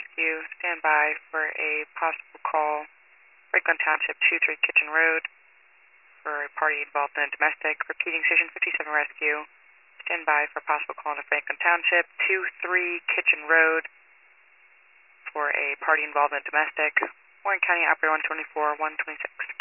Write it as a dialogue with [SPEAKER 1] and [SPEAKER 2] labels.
[SPEAKER 1] Rescue. Stand by for a possible call. Franklin Township 23 Kitchen Road for a party involved in a domestic. Repeating, Station 57 Rescue. Stand by for a possible call to Franklin Township 23 Kitchen Road for a party involved in a domestic. Warren County Operator 124, 126.